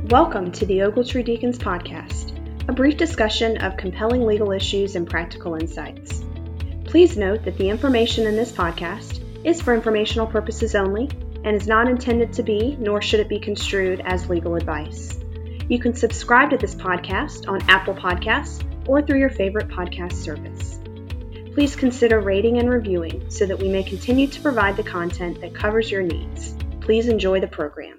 Welcome to the Ogletree Deacons Podcast, a brief discussion of compelling legal issues and practical insights. Please note that the information in this podcast is for informational purposes only and is not intended to be, nor should it be construed as legal advice. You can subscribe to this podcast on Apple Podcasts or through your favorite podcast service. Please consider rating and reviewing so that we may continue to provide the content that covers your needs. Please enjoy the program.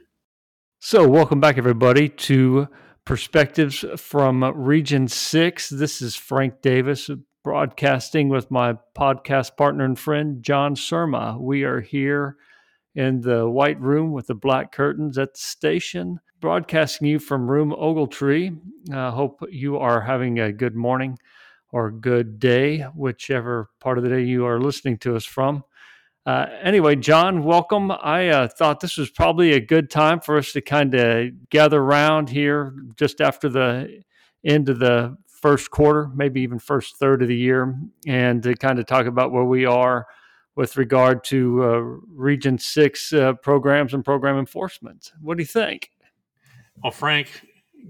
So welcome back, everybody, to Perspectives from Region 6. This is Frank Davis broadcasting with my podcast partner and friend, John Surma. We are here in the white room with the black curtains at the station, broadcasting you from Room Ogletree. I hope you are having a good morning or good day, whichever part of the day you are listening to us from. Anyway, John, welcome. I thought this was probably a good time for us to kind of gather around here just after the end of the first quarter, maybe even first third of the year, and to kind of talk about where we are with regard to Region 6 programs and program enforcement. What do you think? Well, Frank,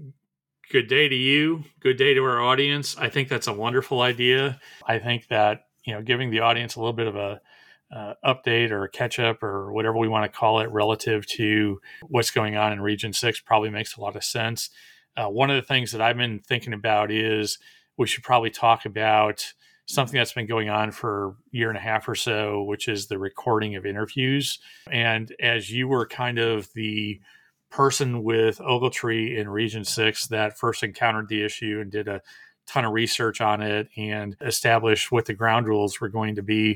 good day to you. Good day to our audience. I think that's a wonderful idea. I think that, giving the audience a little bit of a update or a catch up or whatever we want to call it relative to what's going on in Region 6 probably makes a lot of sense. One of the things that I've been thinking about is we should probably talk about something that's been going on for a year and a half or so, which is the recording of interviews. And as you were kind of the person with Ogletree in Region 6 that first encountered the issue and did a ton of research on it and established what the ground rules were going to be,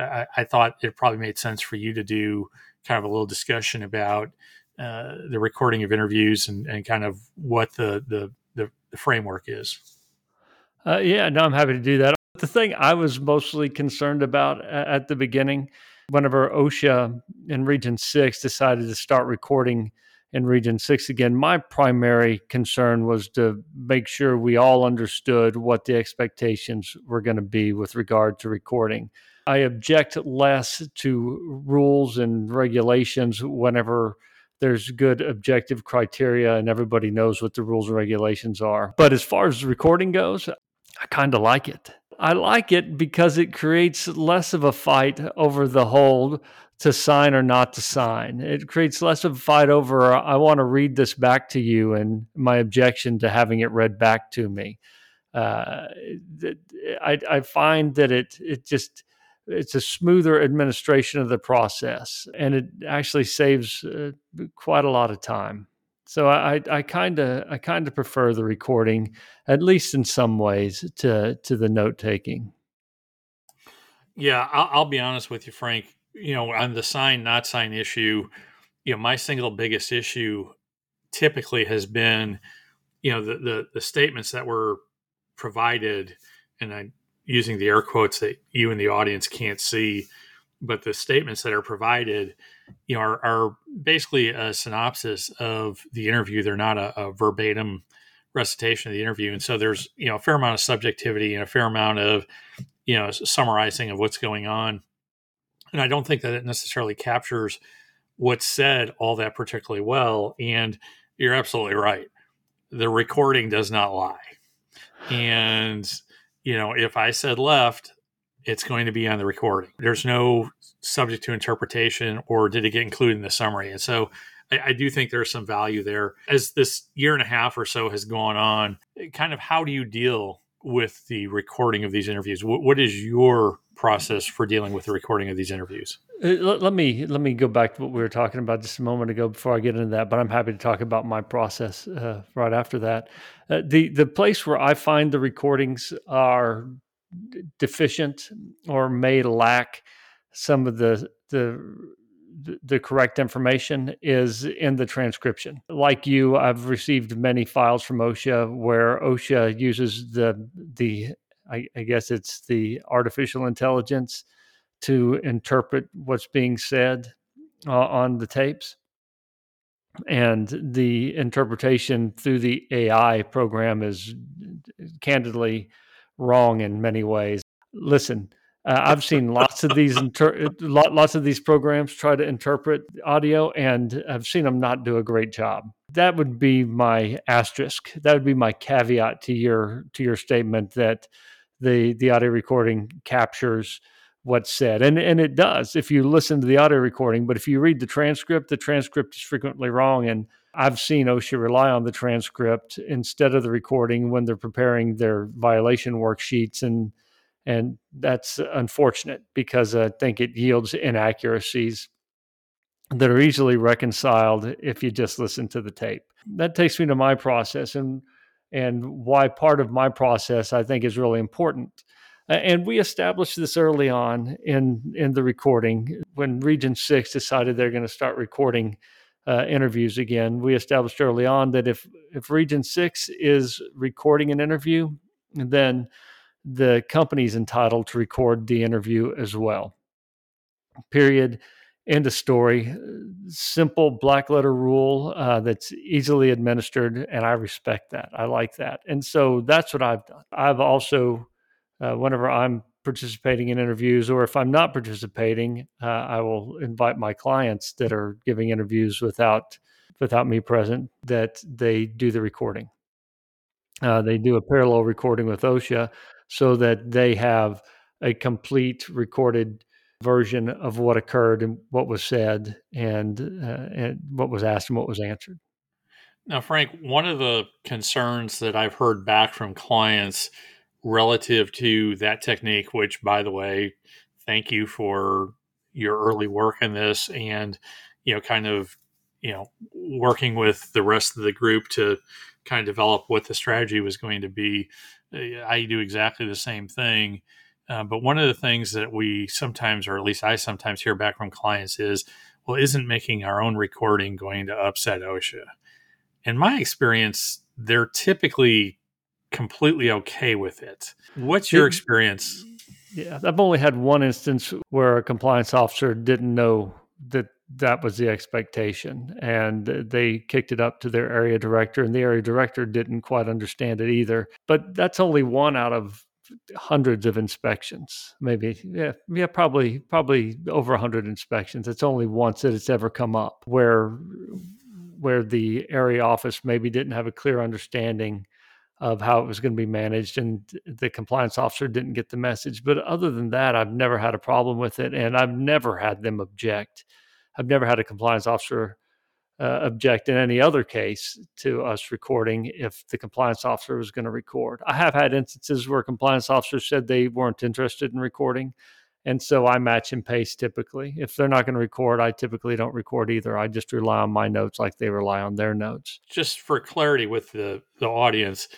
I thought it probably made sense for you to do kind of a little discussion about the recording of interviews and kind of what the framework is. I'm happy to do that. The thing I was mostly concerned about at the beginning, whenever OSHA in Region 6 decided to start recording in Region 6 again, my primary concern was to make sure we all understood what the expectations were going to be with regard to recording. I object less to rules and regulations whenever there's good objective criteria and everybody knows what the rules and regulations are. But as far as recording goes, I kind of like it. I like it because it creates less of a fight over the hold to sign or not to sign. It creates less of a fight over, I want to read this back to you and my objection to having it read back to me. I find that it's a smoother administration of the process, and it actually saves quite a lot of time. So I kind of prefer the recording, at least in some ways, to the note taking. Yeah, I'll be honest with you, Frank. On the sign not sign issue, my single biggest issue typically has been, the statements that were provided, and I'm using the air quotes that you and the audience can't see, but the statements that are provided, are basically a synopsis of the interview. They're not a verbatim recitation of the interview. And so there's, a fair amount of subjectivity and a fair amount of, summarizing of what's going on. And I don't think that it necessarily captures what's said all that particularly well. And you're absolutely right. The recording does not lie. And, if I said left, it's going to be on the recording. There's no subject to interpretation or did it get included in the summary. And so I do think there's some value there. As this year and a half or so has gone on, kind of how do you deal with the recording of these interviews? What is your process for dealing with the recording of these interviews? Let me go back to what we were talking about just a moment ago before I get into that, but I'm happy to talk about my process right after that. The place where I find the recordings are deficient or may lack some of the correct information is in the transcription. Like you, I've received many files from OSHA where OSHA uses I guess it's the artificial intelligence to interpret what's being said on the tapes. And the interpretation through the AI program is candidly wrong in many ways. Listen, I've seen lots of these lots of these programs try to interpret audio, and I've seen them not do a great job. That would be my asterisk. That would be my caveat to your statement that the audio recording captures what's said, and it does if you listen to the audio recording. But if you read the transcript is frequently wrong, and I've seen OSHA rely on the transcript instead of the recording when they're preparing their violation worksheets, and that's unfortunate because I think it yields inaccuracies that are easily reconciled if you just listen to the tape. That takes me to my process and why part of my process I think is really important. And we established this early on in the recording when Region 6 decided they're going to start recording interviews again. We established early on that if Region 6 is recording an interview, then the company's entitled to record the interview as well. Period. End of story. Simple black letter rule that's easily administered, and I respect that. I like that. And so that's what I've done. I've also, whenever I'm participating in interviews, or if I'm not participating, I will invite my clients that are giving interviews without me present, that they do the recording. They do a parallel recording with OSHA so that they have a complete recorded version of what occurred and what was said and what was asked and what was answered. Now, Frank, one of the concerns that I've heard back from clients relative to that technique, which, by the way, thank you for your early work in this and, working with the rest of the group to kind of develop what the strategy was going to be. I do exactly the same thing. But one of the things that we sometimes, or at least I sometimes hear back from clients is, well, isn't making our own recording going to upset OSHA? In my experience, they're typically completely okay with it. What's your experience? Yeah, I've only had one instance where a compliance officer didn't know that was the expectation, and they kicked it up to their area director, and the area director didn't quite understand it either. But that's only one out of hundreds of inspections, maybe. Yeah, probably over 100 inspections. It's only once that it's ever come up where the area office maybe didn't have a clear understanding of how it was going to be managed, and the compliance officer didn't get the message. But other than that, I've never had a problem with it, and I've never had them object. I've never had a compliance officer object in any other case to us recording if the compliance officer was going to record. I have had instances where compliance officers said they weren't interested in recording, and so I match and paste typically. If they're not going to record, I typically don't record either. I just rely on my notes like they rely on their notes. Just for clarity with the audience,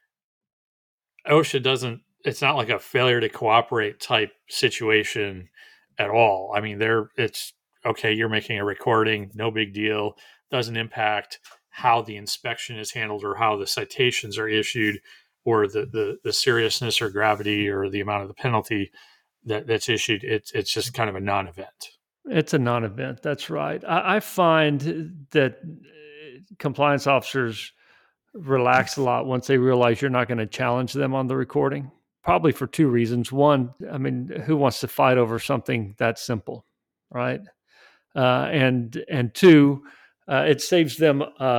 OSHA doesn't, it's not like a failure to cooperate type situation at all. I mean, it's okay, you're making a recording, no big deal, doesn't impact how the inspection is handled or how the citations are issued or the seriousness or gravity or the amount of the penalty that's issued. It's just kind of a non-event. It's a non-event. That's right. I find that compliance officers relax a lot once they realize you're not going to challenge them on the recording, probably for two reasons. One, I mean, who wants to fight over something that simple, right? And two, it saves them,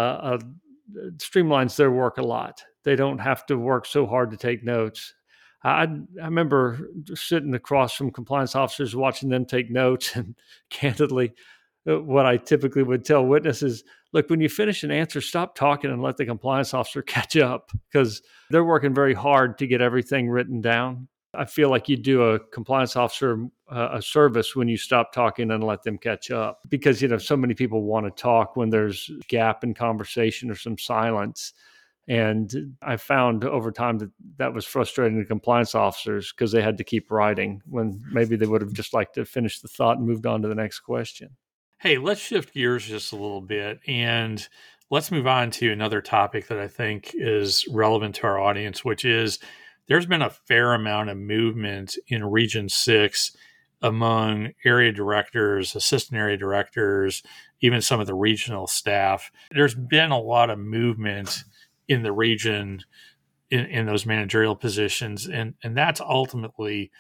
streamlines their work a lot. They don't have to work so hard to take notes. I remember sitting across from compliance officers watching them take notes, and candidly, what I typically would tell witnesses, look, when you finish an answer, stop talking and let the compliance officer catch up, because they're working very hard to get everything written down. I feel like you do a compliance officer a service when you stop talking and let them catch up, because, so many people want to talk when there's a gap in conversation or some silence. And I found over time that was frustrating to compliance officers because they had to keep writing when maybe they would have just liked to finish the thought and moved on to the next question. Hey, let's shift gears just a little bit and let's move on to another topic that I think is relevant to our audience, which is there's been a fair amount of movement in Region 6 among area directors, assistant area directors, even some of the regional staff. There's been a lot of movement in the region in those managerial positions, and that's ultimately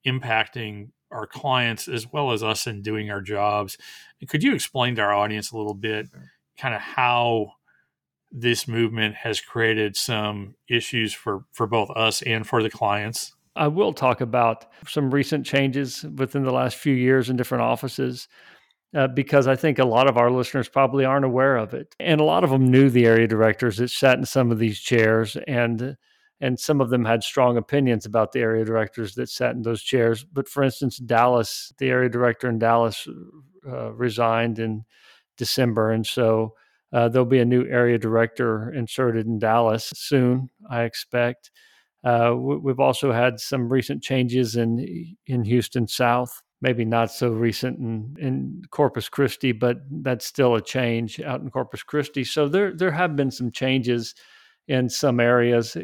impacting our clients as well as us in doing our jobs. Could you explain to our audience a little bit kind of how this movement has created some issues for both us and for the clients? I will talk about some recent changes within the last few years in different offices. Because I think a lot of our listeners probably aren't aware of it. And a lot of them knew the area directors that sat in some of these chairs, and some of them had strong opinions about the area directors that sat in those chairs. But for instance, Dallas, the area director in Dallas resigned in December. And so there'll be a new area director inserted in Dallas soon, I expect. We've also had some recent changes in Houston South. Maybe not so recent in Corpus Christi, but that's still a change out in Corpus Christi. So there have been some changes in some areas.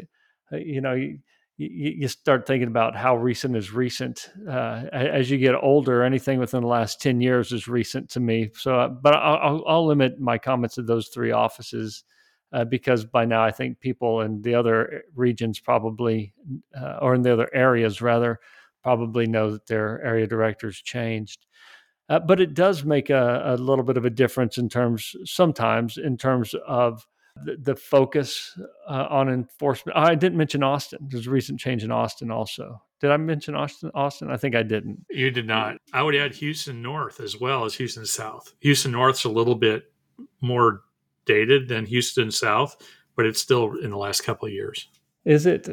You start thinking about how recent is recent. As you get older, anything within the last 10 years is recent to me. So, but I'll limit my comments to those three offices because by now I think people in the other regions probably, or in the other areas rather, probably know that their area directors changed. But it does make a little bit of a difference sometimes in terms of the focus on enforcement. I didn't mention Austin. There's a recent change in Austin also. Did I mention Austin? I think I didn't. You did not. I would add Houston North as well as Houston South. Houston North's a little bit more dated than Houston South, but it's still in the last couple of years. Is it?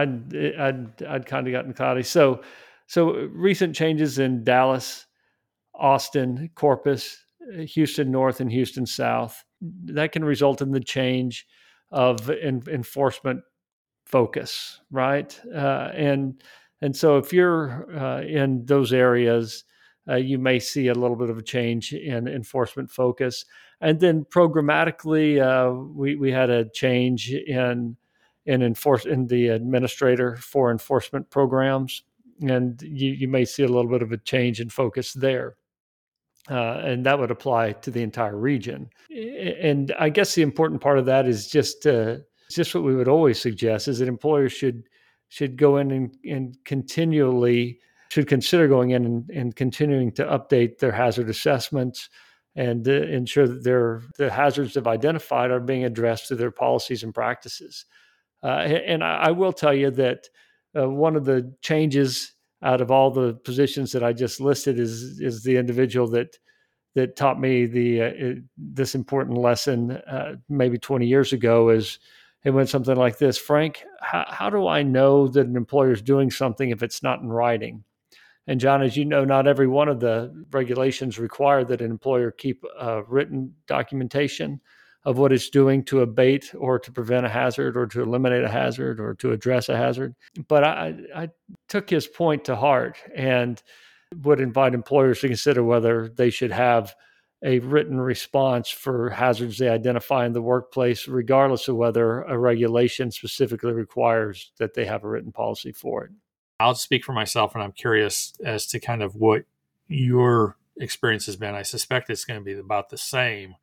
I'd kind of gotten cloudy. So recent changes in Dallas, Austin, Corpus, Houston North, and Houston South, that can result in the change of enforcement focus, right? And so if you're in those areas, you may see a little bit of a change in enforcement focus. And then programmatically, we had a change in the administrator for enforcement programs, and you may see a little bit of a change in focus there. And that would apply to the entire region. And I guess the important part of that is just what we would always suggest is that employers should go in and continually should consider going in and continuing to update their hazard assessments and ensure that the hazards they've identified are being addressed through their policies and practices. And I will tell you that one of the changes out of all the positions that I just listed is the individual that taught me this important lesson maybe 20 years ago. It went something like this: Frank, how do I know that an employer is doing something if it's not in writing? And John, as you know, not every one of the regulations require that an employer keep written documentation of what it's doing to abate or to prevent a hazard or to eliminate a hazard or to address a hazard. But I took his point to heart and would invite employers to consider whether they should have a written response for hazards they identify in the workplace, regardless of whether a regulation specifically requires that they have a written policy for it. I'll speak for myself, and I'm curious as to kind of what your experience has been. I suspect it's going to be about the same.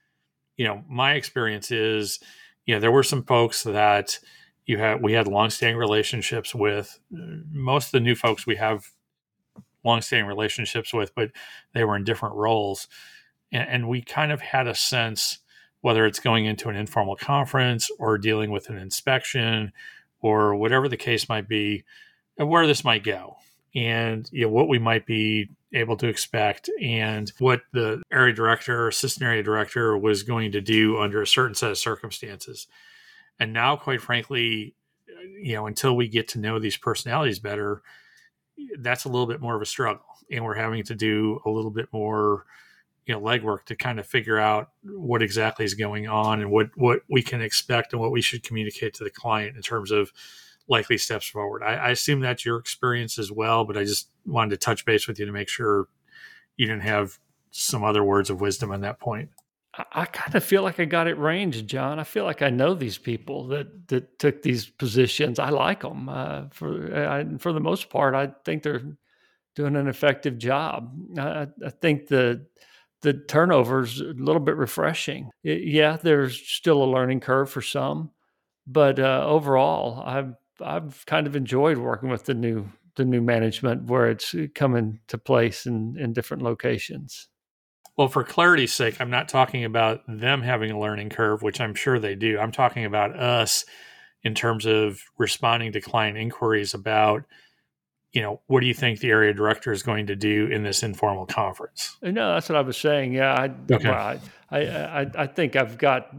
My experience is, there were some folks that we had longstanding relationships with. Most of the new folks we have longstanding relationships with, but they were in different roles. And we kind of had a sense, whether it's going into an informal conference or dealing with an inspection or whatever the case might be, where this might go and what we might be able to expect and what the area director or assistant area director was going to do under a certain set of circumstances. And now, quite frankly, until we get to know these personalities better, that's a little bit more of a struggle. And we're having to do a little bit more, legwork to kind of figure out what exactly is going on and what we can expect and what we should communicate to the client in terms of likely steps forward. I assume that's your experience as well, but I just wanted to touch base with you to make sure you didn't have some other words of wisdom on that point. I kind of feel like I got it ranged, John. I feel like I know these people that took these positions. I like them. For the most part, I think they're doing an effective job. I think the turnover's a little bit refreshing. There's still a learning curve for some, but overall, I've kind of enjoyed working with the new the new management where it's coming to place in different locations. Well, for clarity's sake, I'm not talking about them having a learning curve, which I'm sure they do. I'm talking about us in terms of responding to client inquiries about, what do you think the area director is going to do in this informal conference? No, that's what I was saying. Yeah, Okay. I think I've got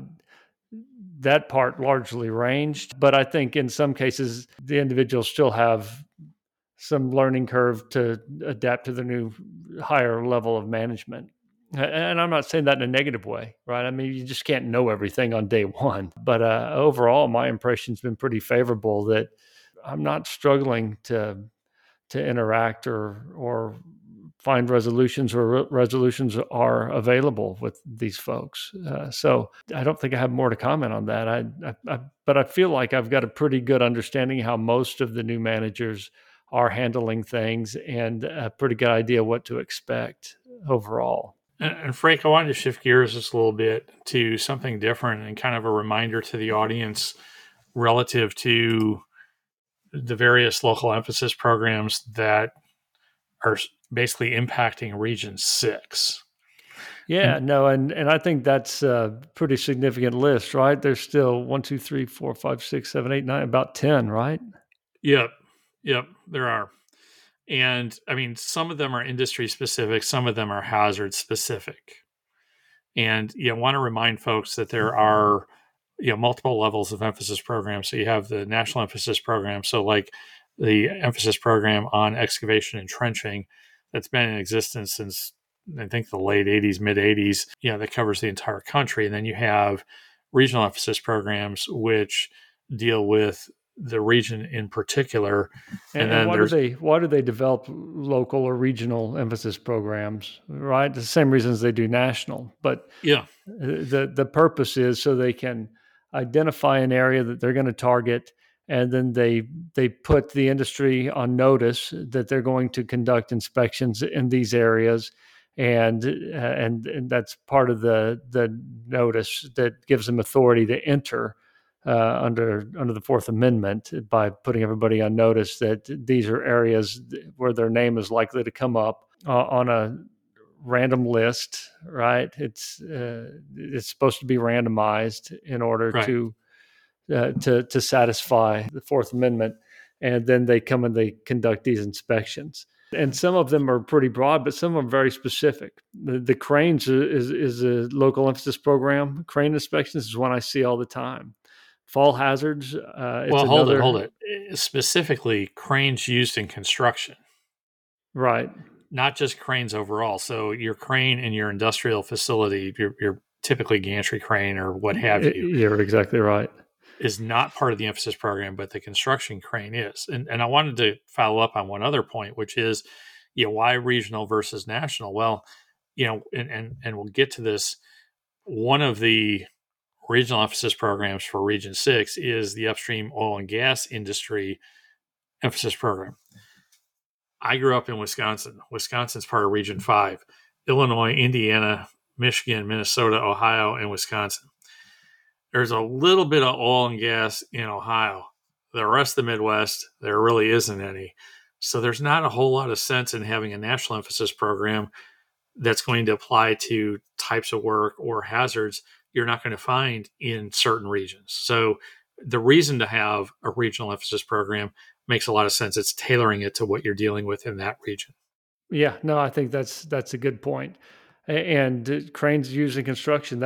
that part largely ranged, but I think in some cases the individuals still have some learning curve to adapt to the new higher level of management. And I'm not saying that in a negative way, right? I mean, you just can't know everything on day one. But overall, my impression's been pretty favorable that I'm not struggling to interact or find resolutions, or resolutions are available with these folks. So I don't think I have more to comment on that. But I feel like I've got a pretty good understanding how most of the new managers are handling things and a pretty good idea what to expect overall. And Frank, I wanted to shift gears just a little bit to something different and kind of a reminder to the audience relative to the various local emphasis programs that are basically impacting Region 6. Yeah, and I think that's a pretty significant list, right? There's still 1, 2, 3, 4, 5, 6, 7, 8, 9, about 10, right? Yep, there are. And I mean, some of them are industry specific, some of them are hazard specific. And I want to remind folks that there are multiple levels of emphasis programs. So you have the national emphasis program. So like the emphasis program on excavation and trenching that's been in existence since I think the late 80s, mid 80s, that covers the entire country. And then you have regional emphasis programs, which deal with the region in particular. And then why do they develop local or regional emphasis programs, right? The same reasons they do national. But the purpose is so they can identify an area that they're going to target, and then they put the industry on notice that they're going to conduct inspections in these areas, and that's part of the notice that gives them authority to enter under the Fourth Amendment by putting everybody on notice that these are areas where their name is likely to come up on a random list, right? It's supposed to be randomized in order to satisfy the Fourth Amendment, and then they come and they conduct these inspections. And some of them are pretty broad, but some are very specific. The cranes is a local emphasis program. Crane inspections is one I see all the time. Fall hazards. Hold it. Specifically, cranes used in construction. Right. Not just cranes overall. So your crane in your industrial facility, your typically gantry crane or what have you. You're exactly right. Is not part of the emphasis program, but the construction crane is. And I wanted to follow up on one other point, which is, why regional versus national? Well, and we'll get to this. One of the regional emphasis programs for Region 6 is the upstream oil and gas industry emphasis program. I grew up in Wisconsin. Wisconsin's part of Region 5. Illinois, Indiana, Michigan, Minnesota, Ohio, and Wisconsin. There's a little bit of oil and gas in Ohio. The rest of the Midwest, there really isn't any. So there's not a whole lot of sense in having a national emphasis program that's going to apply to types of work or hazards you're not going to find in certain regions. So the reason to have a regional emphasis program makes a lot of sense. It's tailoring it to what you're dealing with in that region. Yeah, no, I think that's a good point. And cranes used in construction,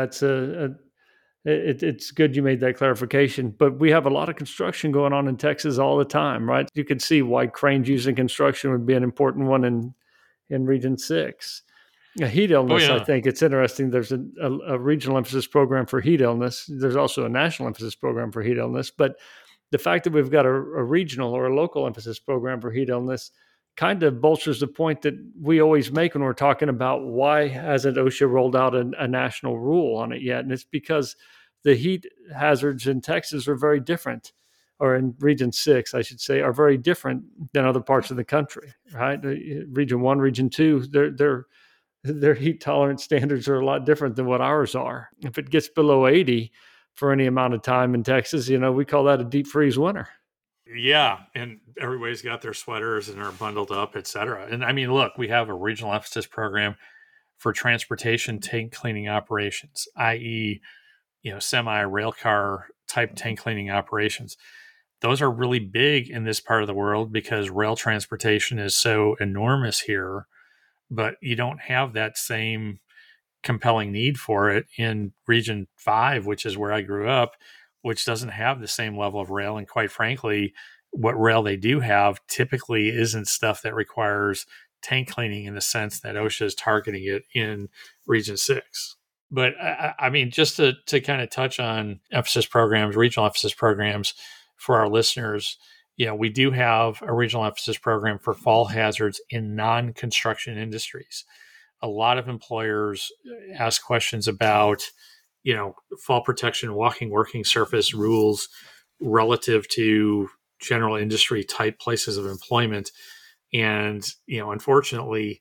it's good you made that clarification. But we have a lot of construction going on in Texas all the time, right? You could see why cranes used in construction would be an important one in Region 6. Heat illness, I think it's interesting. There's a regional emphasis program for heat illness. There's also a national emphasis program for heat illness. But the fact that we've got a regional or a local emphasis program for heat illness kind of bolsters the point that we always make when we're talking about why hasn't OSHA rolled out a national rule on it yet. And it's because the heat hazards in Texas are very different, or in Region 6, I should say, are very different than other parts of the country, right? Region 1, Region 2, their heat tolerance standards are a lot different than what ours are. If it gets below 80 for any amount of time in Texas, we call that a deep freeze winter. Yeah, and everybody's got their sweaters and are bundled up, et cetera. And I mean, look, we have a regional emphasis program for transportation tank cleaning operations, i.e., semi rail car type tank cleaning operations. Those are really big in this part of the world because rail transportation is so enormous here, but you don't have that same compelling need for it in Region 5, which is where I grew up, which doesn't have the same level of rail. And quite frankly, what rail they do have typically isn't stuff that requires tank cleaning in the sense that OSHA is targeting it in Region 6. But I mean, just to kind of touch on emphasis programs, regional emphasis programs for our listeners, we do have a regional emphasis program for fall hazards in non-construction industries. A lot of employers ask questions about, fall protection, walking working surface rules relative to general industry type places of employment. And, unfortunately,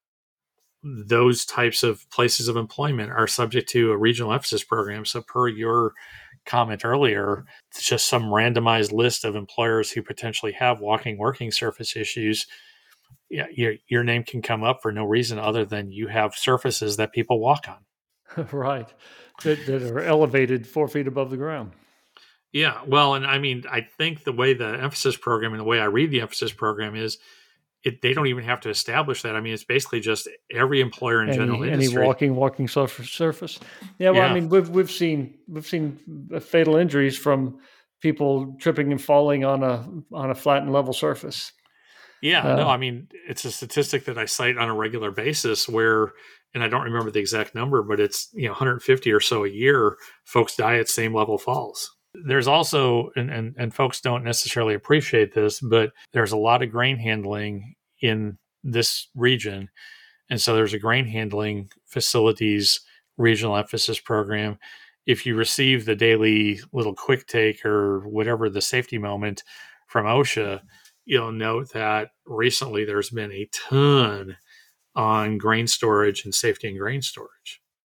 those types of places of employment are subject to a regional emphasis program. So per your comment earlier, it's just some randomized list of employers who potentially have walking working surface issues. Yeah, your name can come up for no reason other than you have surfaces that people walk on. Right. That are elevated 4 feet above the ground. Yeah. Well, and I mean, I think the way the emphasis program and the way I read the emphasis program is they don't even have to establish that. I mean, it's basically just every employer in general industry. Any walking surface. Yeah. Well, I mean, we've seen fatal injuries from people tripping and falling on a flat and level surface. Yeah, no, I mean, it's a statistic that I cite on a regular basis where, and I don't remember the exact number, but it's, 150 or so a year, folks die at same level falls. There's also, and folks don't necessarily appreciate this, but there's a lot of grain handling in this region. And so there's a grain handling facilities regional emphasis program. If you receive the daily little quick take or whatever the safety moment from OSHA, you'll note that recently there's been a ton on grain storage and safety in grain storage.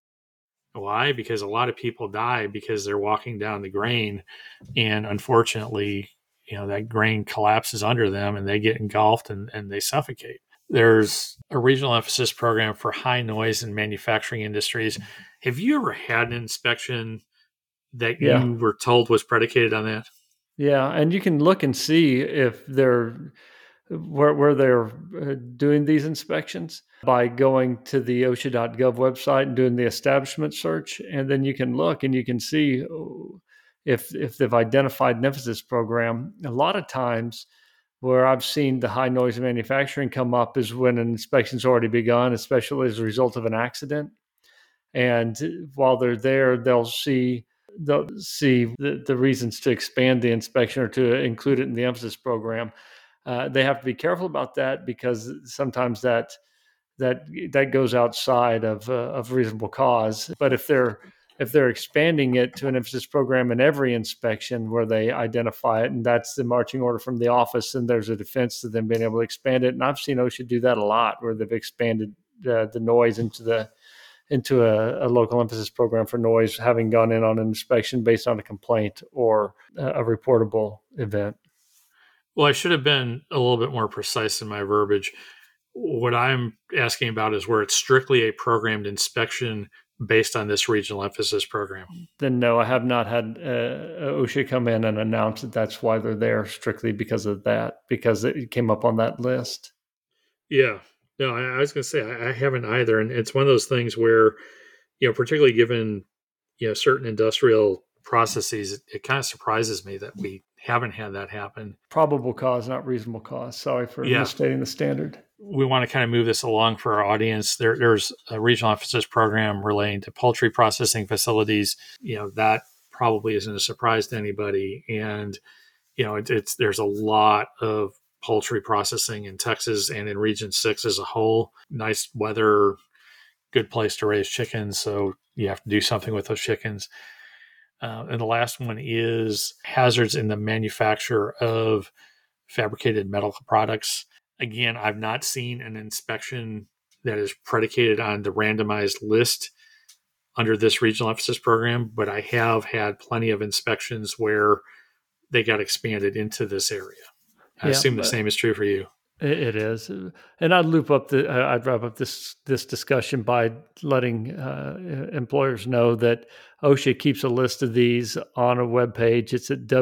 Why? Because a lot of people die because they're walking down the grain, and unfortunately, that grain collapses under them and they get engulfed and they suffocate. There's a regional emphasis program for high noise in manufacturing industries. Have you ever had an inspection that you were told was predicated on that? Yeah, and you can look and see if they're where they're doing these inspections by going to the OSHA.gov website and doing the establishment search, and then you can look and you can see if they've identified an emphasis program. A lot of times, where I've seen the high noise manufacturing come up is when an inspection's already begun, especially as a result of an accident. And while they're there, they'll see the reasons to expand the inspection or to include it in the emphasis program. They have to be careful about that because sometimes that goes outside of reasonable cause. But if they're expanding it to an emphasis program in every inspection where they identify it, and that's the marching order from the office, and there's a defense to them being able to expand it. And I've seen OSHA do that a lot, where they've expanded the noise into a local emphasis program for noise, having gone in on an inspection based on a complaint or a reportable event. Well, I should have been a little bit more precise in my verbiage. What I'm asking about is where it's strictly a programmed inspection based on this regional emphasis program. Then no, I have not had OSHA come in and announce that that's why they're there, strictly because of that, because it came up on that list. Yeah. No, I was going to say I haven't either. And it's one of those things where, particularly given, certain industrial processes, it kind of surprises me that we haven't had that happen. Probable cause, not reasonable cause. Sorry for misstating the standard. We want to kind of move this along for our audience. There's a regional emphasis program relating to poultry processing facilities. That probably isn't a surprise to anybody. And, there's a lot of poultry processing in Texas and in Region 6 as a whole. Nice weather, good place to raise chickens. So you have to do something with those chickens. And the last one is hazards in the manufacture of fabricated medical products. Again, I've not seen an inspection that is predicated on the randomized list under this regional emphasis program, but I have had plenty of inspections where they got expanded into this area. I assume the same is true for you. It is, and I'd I'd wrap up this discussion by letting employers know that OSHA keeps a list of these on a web page. It's at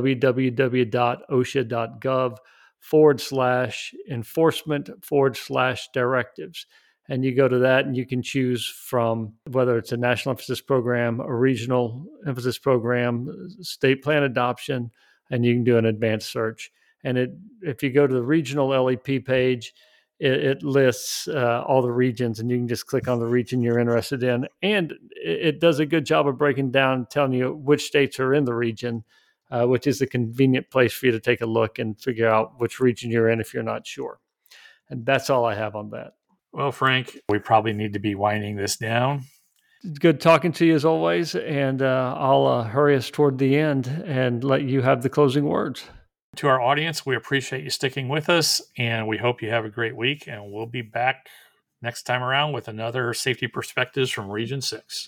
www.osha.gov/enforcement/directives. And you go to that and you can choose from whether it's a national emphasis program, a regional emphasis program, state plan adoption, and you can do an advanced search. And if you go to the regional LEP page, it lists all the regions, and you can just click on the region you're interested in. And it does a good job of breaking down, telling you which states are in the region, which is a convenient place for you to take a look and figure out which region you're in if you're not sure. And that's all I have on that. Well, Frank, we probably need to be winding this down. It's good talking to you as always, and I'll hurry us toward the end and let you have the closing words. To our audience, we appreciate you sticking with us, and we hope you have a great week, and we'll be back next time around with another Safety Perspectives from Region 6.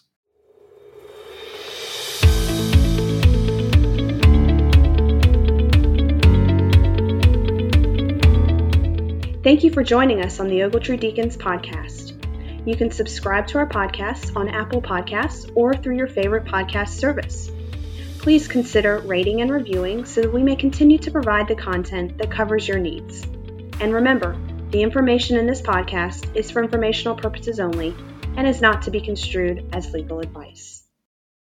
Thank you for joining us on the Ogletree Deacons podcast. You can subscribe to our podcast on Apple Podcasts or through your favorite podcast service. Please consider rating and reviewing so that we may continue to provide the content that covers your needs. And remember, the information in this podcast is for informational purposes only and is not to be construed as legal advice.